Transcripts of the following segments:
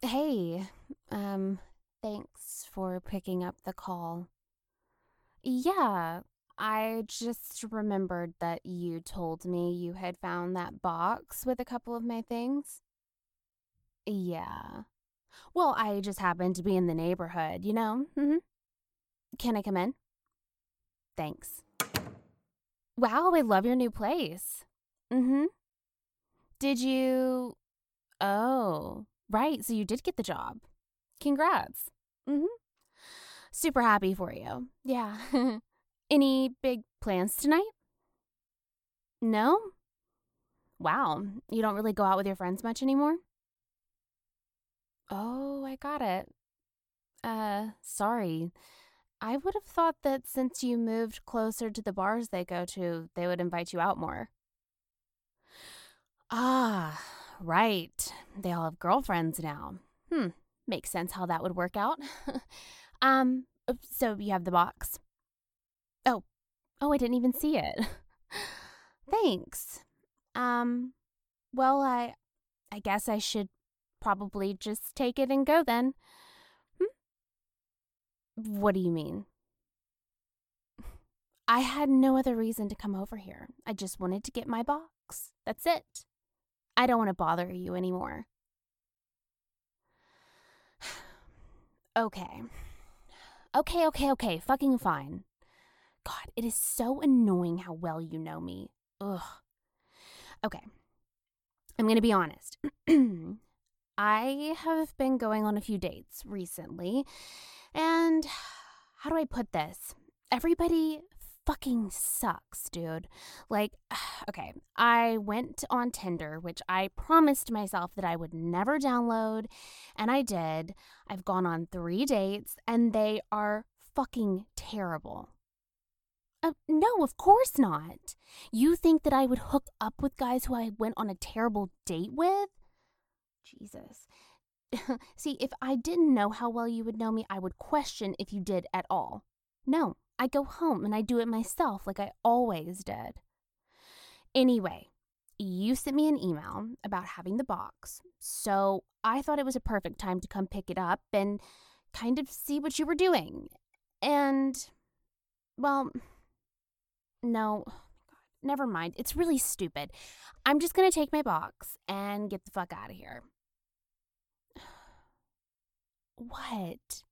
Hey, um, thanks for picking up the call. Yeah, I just remembered that you told me you had found that box with a couple of my things. Yeah. Well, I just happened to be in the neighborhood, you know? Can I come in? Thanks. Wow, I love your new place. Mm-hmm. Did you? Oh, right. So you did get the job. Congrats. Mm-hmm. Super happy for you. Yeah. Any big plans tonight? No? Wow. You don't really go out with your friends much anymore? Oh, I got it. Sorry. I would have thought that since you moved closer to the bars they go to, they would invite you out more. Ah, right. They all have girlfriends now. Makes sense how that would work out. So you have the box. Oh, oh, I didn't even see it. Thanks. Um, well, I guess I should probably just take it and go then. Hmm? What do you mean? I had no other reason to come over here. I just wanted to get my box. That's it. I don't want to bother you anymore. Okay. Okay. Fucking fine. God, it is so annoying how well you know me. Ugh. Okay. I'm going to be honest. I have been going on a few dates recently, and how do I put this? Everybody fucking sucks, dude. Like, okay, I went on Tinder, which I promised myself that I would never download, and I did. I've gone on 3 dates, and they are fucking terrible. No, of course not. You think that I would hook up with guys who I went on a terrible date with? Jesus. See, if I didn't know how well you would know me, I would question if you did at all. No, I go home and I do it myself like I always did. Anyway, you sent me an email about having the box, so I thought it was a perfect time to come pick it up and kind of see what you were doing. And, well, no, never mind. It's really stupid. I'm just gonna take my box and get the fuck out of here. What?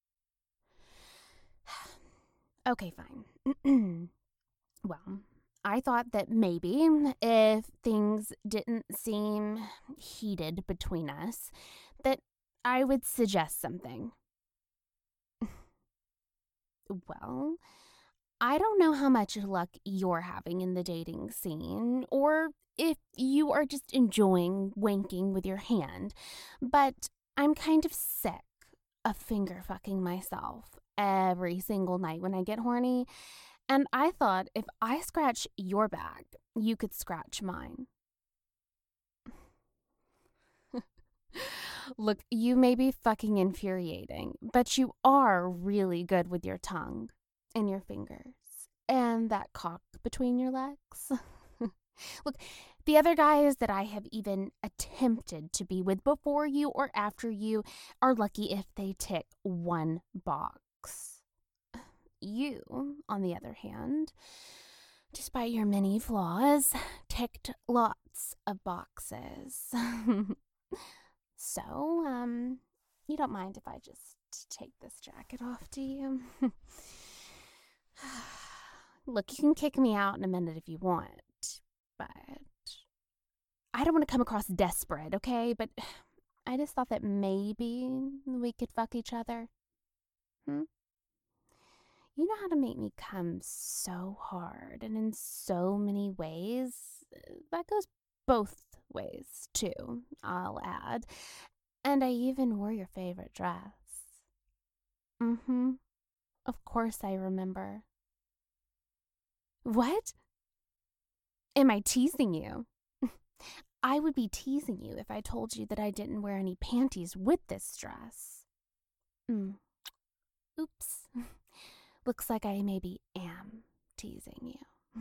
Okay, fine. Well, I thought that maybe if things didn't seem heated between us, that I would suggest something. Well, I don't know how much luck you're having in the dating scene, or if you are just enjoying wanking with your hand, but I'm kind of sick of finger fucking myself every single night when I get horny, and I thought if I scratch your back, you could scratch mine. Look, you may be fucking infuriating, but you are really good with your tongue and your fingers and that cock between your legs. Look, the other guys that I have even attempted to be with before you or after you are lucky if they tick one box. You, on the other hand, despite your many flaws, ticked lots of boxes. So, you don't mind if I just take this jacket off, do you? Look, you can kick me out in a minute if you want, but I don't want to come across desperate, okay? But I just thought that maybe we could fuck each other. Hmm? You know how to make me come so hard and in so many ways. That goes both ways, too, I'll add. And I even wore your favorite dress. Mm-hmm. Of course I remember. What? Am I teasing you? I would be teasing you if I told you that I didn't wear any panties with this dress. Mm. Oops. Looks like I maybe am teasing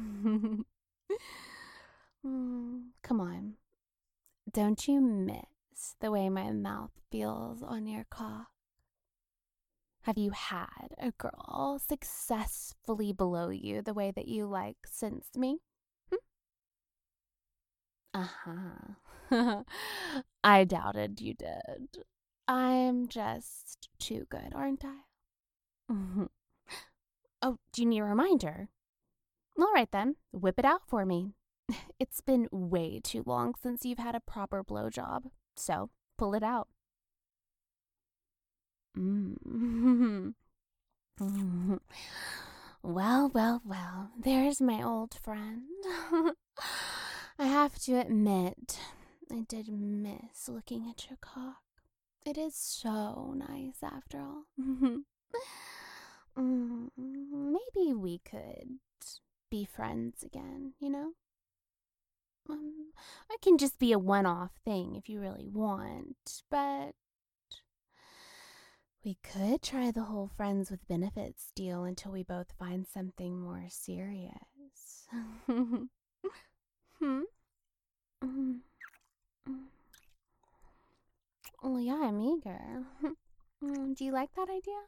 you. Come on. Don't you miss nice the way my mouth feels on your cock? Have you had a girl successfully blow you the way that you like since me? Uh-huh. I doubted you did. I'm just too good, aren't I? Oh, do you need a reminder? All right then, whip it out for me. It's been way too long since you've had a proper blowjob, so pull it out. Well, there's my old friend. I have to admit, I did miss looking at your cock. It is so nice after all. Maybe we could be friends again, you know? It can just be a one-off thing if you really want, but we could try the whole friends with benefits deal until we both find something more serious. Well, yeah, I'm eager. Do you like that idea?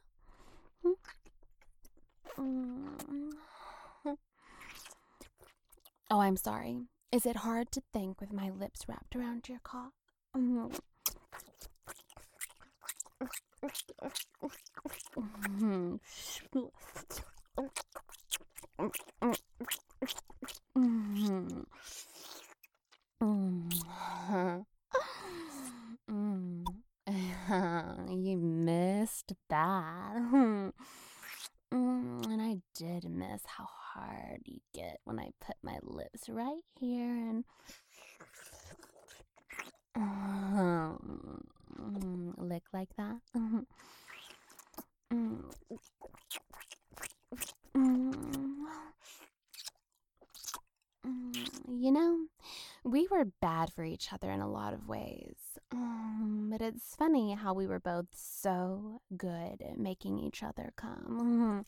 Oh, I'm sorry. Is it hard to think with my lips wrapped around your cock? You missed that. And I did miss how hard you get when I put my lips right here and lick like that. You know, we were bad for each other in a lot of ways. But it's funny how we were both so good at making each other come.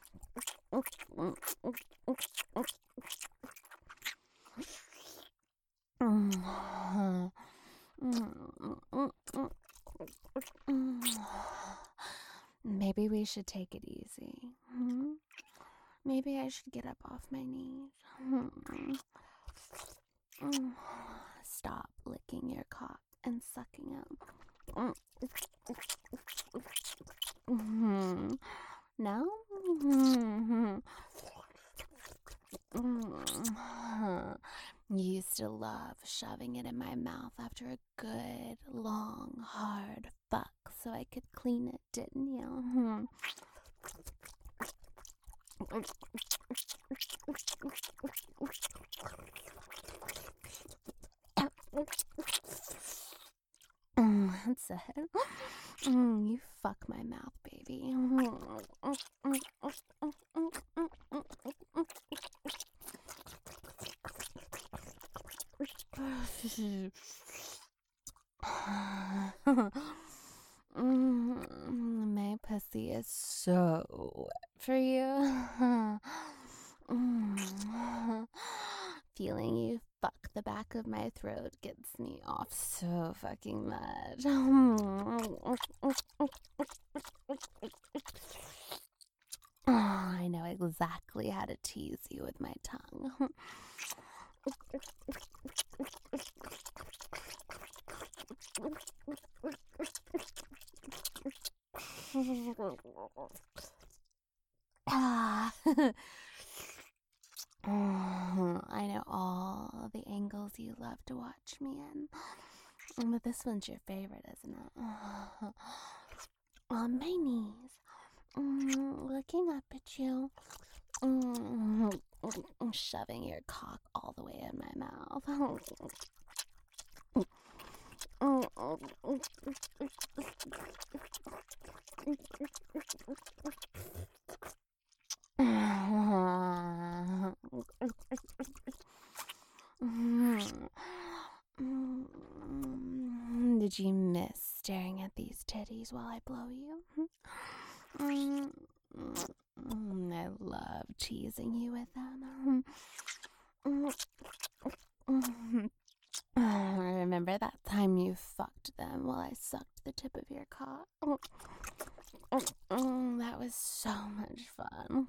Maybe we should take it easy. Maybe I should get up off my knees. Stop licking your cock and sucking up. No? You used to love shoving it in my mouth after a good, long, hard fuck so I could clean it, didn't you? That's it. You fuck my mouth, baby. My pussy is so wet for you. Feeling you fuck the back of my throat gets me off so fucking mad. I know exactly how to tease you with my tongue. I know all the angles you love to watch me in. But this one's your favorite, isn't it? On my knees, looking up at you, shoving your cock all the way in my mouth. Did you miss staring at these titties while I blow you? I love teasing you with them. Remember that time you fucked sucked the tip of your cock. That was so much fun.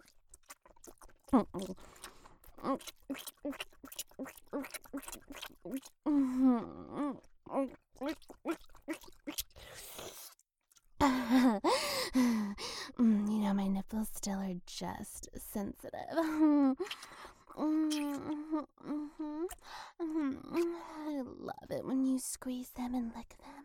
My nipples still are just sensitive. I love it when you squeeze them and lick them.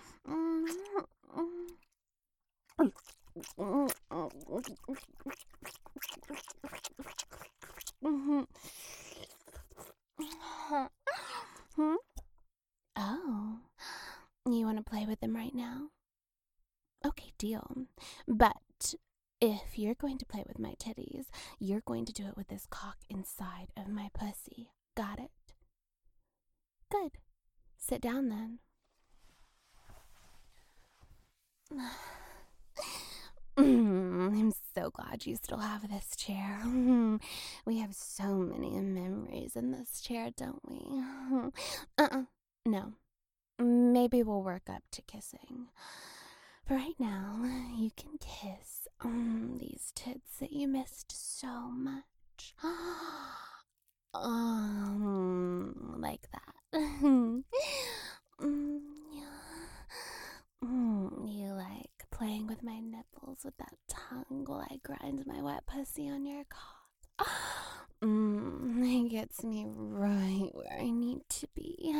Oh, you want to play with them right now? Okay, deal. But if you're going to play with my titties, you're going to do it with this cock inside of my pussy. Got it? Good. Sit down then. I'm so glad you still have this chair. We have so many memories in this chair, don't we? No. Maybe we'll work up to kissing. But right now, you can kiss these tits that you missed so much. Like that. You like playing with my nipples with that tongue while I grind my wet pussy on your cock. It gets me right where I need to be.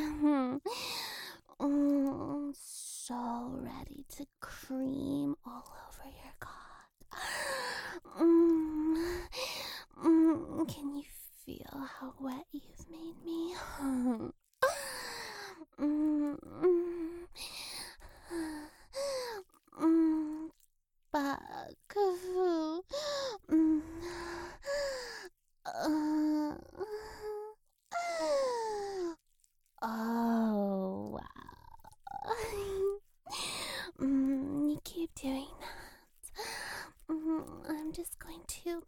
So ready to cream all over your cock. Can you feel how wet you've made me? Fuck. Oh, wow. You keep doing that. I'm just going to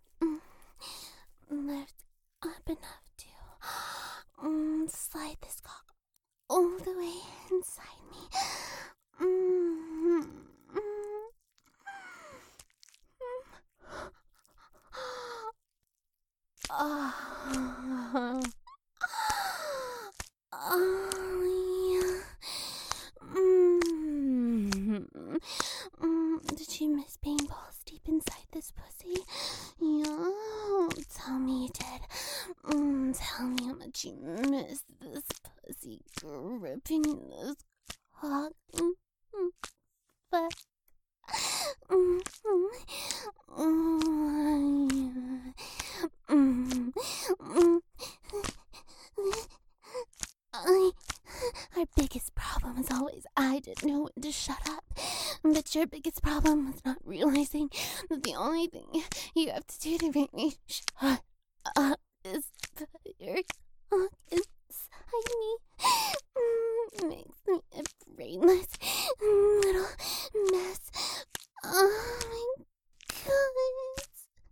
lift up enough to slide this cock all the way inside me. Did you miss being balls deep inside this pussy? Yeah, tell me you did. Tell me how much you miss this pussy gripping in this cock. But our biggest problem is always I didn't know when to shut up. But your biggest problem was not realizing that the only thing you have to do to make me shut up is put your cock inside me. Makes me a brainless little mess. Oh my god.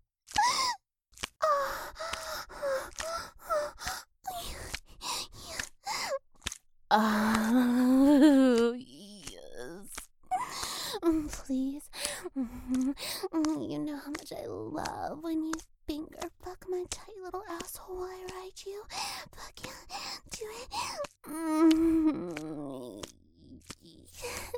Oh, yes. Please. You know how much I love when you finger fuck my tight little asshole while I ride you. Fuck yeah. Do it. Yes.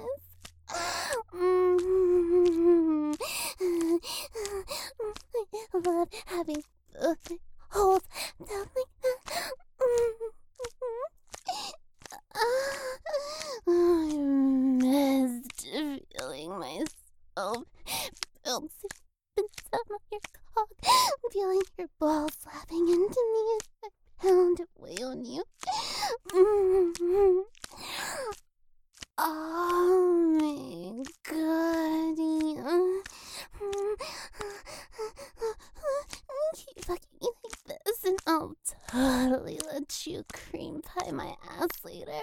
I love having holes down like that. I missed feeling myself bouncing inside of your cock, feeling your balls slapping into me as I pound away on you. Oh my god. Keep fucking me like this and I'll totally let you cream pie my ass later.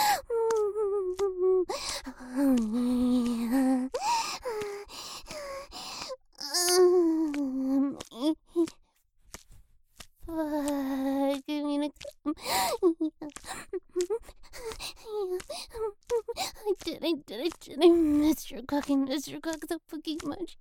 Fuck, I'm gonna come. I did I missed your cooking, Mr. Cook, so fucking much.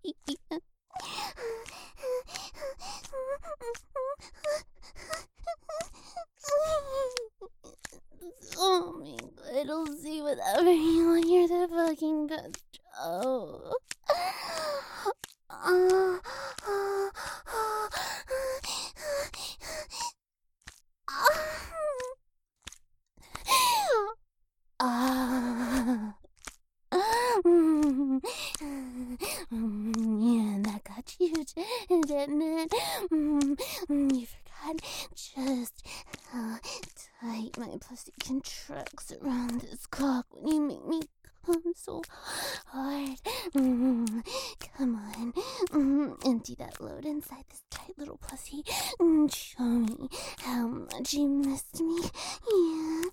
Oh my god, I'll see whatever you want. You're the fucking best. Oh. Yeah, that got you, didn't it? You forgot just how tight my pussy contracts around this cock when you make me come so hard. Come on, empty that load inside this tight little pussy and show me how much you missed me. Yeah.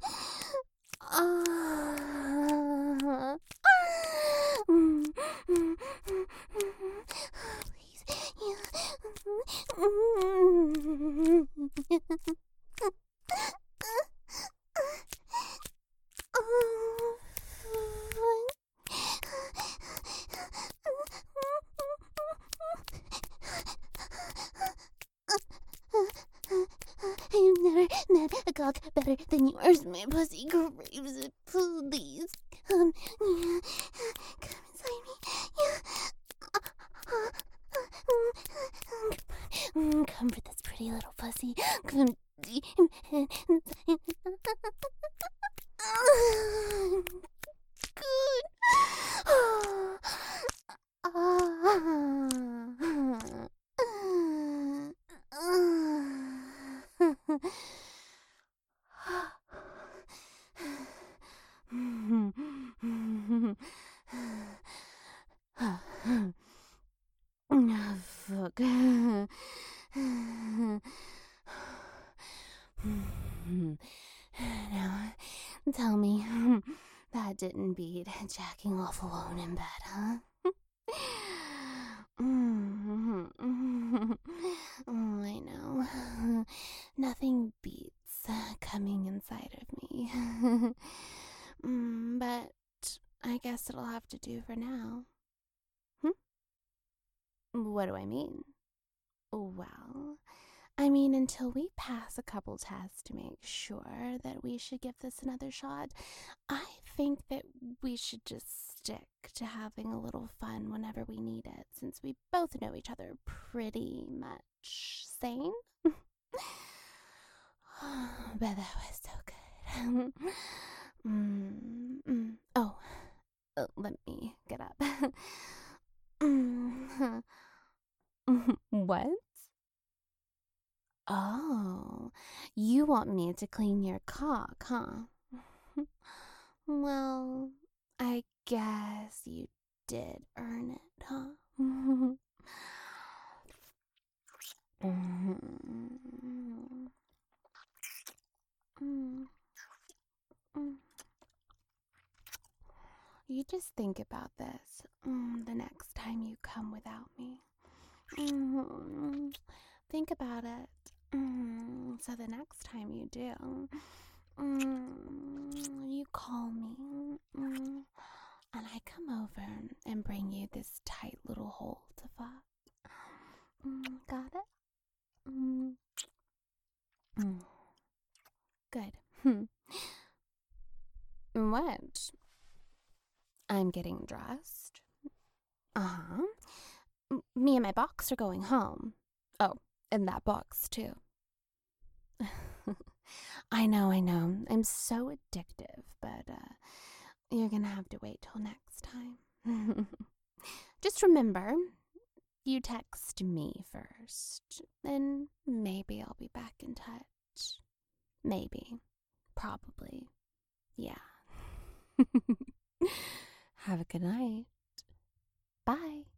Please. Yeah. I've never met a cock better than yours. My pussy craves it. Please, come, yeah, come inside me. Yeah. Come for this pretty little pussy. Come deep inside. Good. Fuck. Now, tell me, that didn't beat jacking off alone in bed, huh? I know. Nothing beats coming inside of me. But I guess it'll have to do for now. What do I mean? Well, I mean, until we pass a couple tests to make sure that we should give this another shot, I think that we should just stick to having a little fun whenever we need it, since we both know each other pretty much sane. But that was so good. Oh, let me get up. What? Oh, you want me to clean your cock, huh? Well, I guess you did earn it, huh? You just think about this the next time you come without me. Think about it. So the next time you do, you call me, and I come over and bring you this tight little hole to fuck. Got it? Good. What? I'm getting dressed. Uh-huh. Me and my box are going home. Oh, and that box, too. I know. I'm so addictive, but you're gonna have to wait till next time. Just remember, you text me first, and maybe I'll be back in touch. Maybe. Probably. Yeah. Have a good night. Bye.